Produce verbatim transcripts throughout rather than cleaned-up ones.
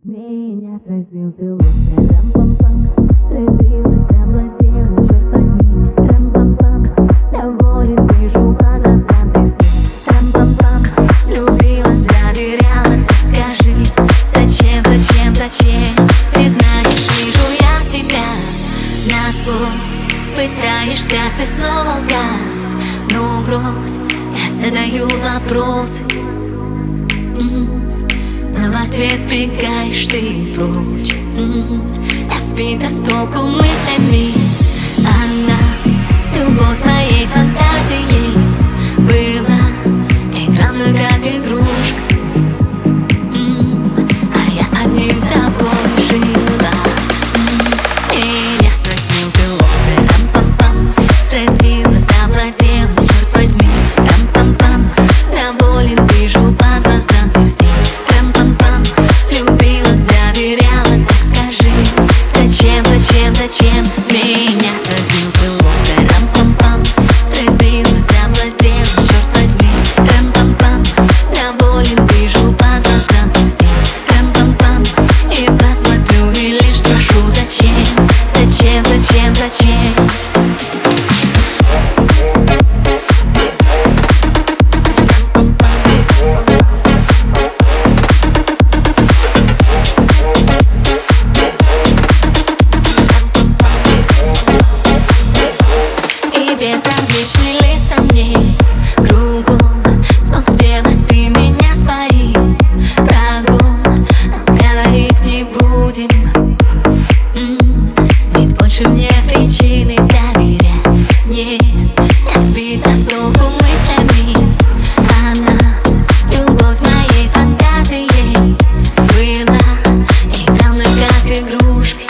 Меня сразил ты ловко, рам-пам-пам. Сразила, завладела, черт возьми, рам-пам-пам. Доволен, вижу по глазам ты все, рам-пам-пам. Любила, доверяла, так скажи, зачем, зачем, зачем? Ты знаешь, вижу я тебя насквозь. Пытаешься ты снова лгать, ну брось, я задаю вопросы, но в ответ сбегаешь ты прочь. Я сбита с толку мыслями о нас. Любовь моей фантазией была, игра мной как игрушка, а я одним тобой жила. Меня сразил ты ловко, рам-пам-пам. Сразила, завладела, черт возьми, рам-пам-пам. Доволен, вижу по глазам ты все, рам-пам-пам. Любила, доверяла, так скажи, зачем, зачем, зачем? Меня сразил ты ловко, рам-пам-пам. Сразила, завладела, черт возьми, рам-пам-пам. Доволен, вижу по глазам ты все, рам-пам-пам. И посмотрю и лишь спрошу, зачем, зачем, зачем, зачем? Безразличны лица мне кругом. Смог сделать ты меня своим врагом. Говорить не будем, ведь больше мне причины доверять нет. Я сбита с толку мыслями о нас. Любовь моей фантазией была, игра мной как игрушкой,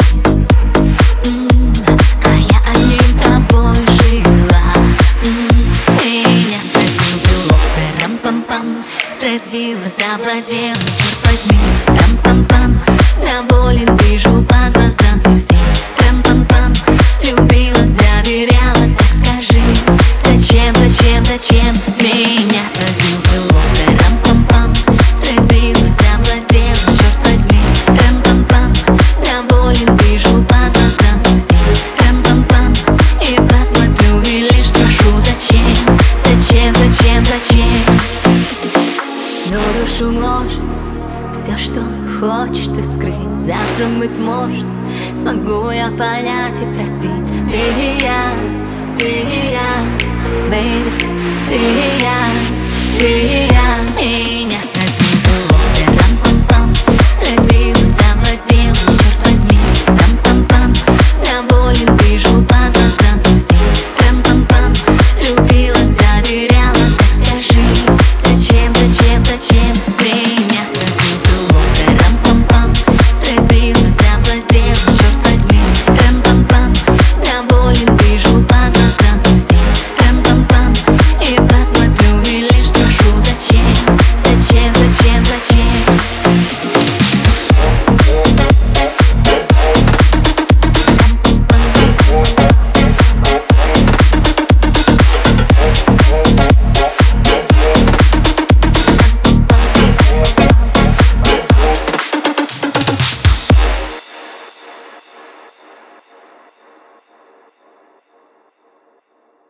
а я одним тобой жила. Меня сразил ты ловко, рам-пам-пам. Сразила, завладела, черт возьми, рам-пам-пам. Доволен, вижу по глазам ты все, рам-пам-пам. Любила, доверяла, так скажи, зачем, зачем, зачем? Меня сразил ты ловко, рам-пам-пам. Сразила, завладела, черт возьми, рам-пам-пам. Доволен, вижу по глазам ты все, рам-пам-пам. И посмотрю и лишь спрошу, зачем, зачем, зачем, зачем? Но душу гложет все, что хочешь ты скрыть. Завтра, быть может, смогу я понять и простить. Ты и я, ты и я, baby, ты и я, ты и я.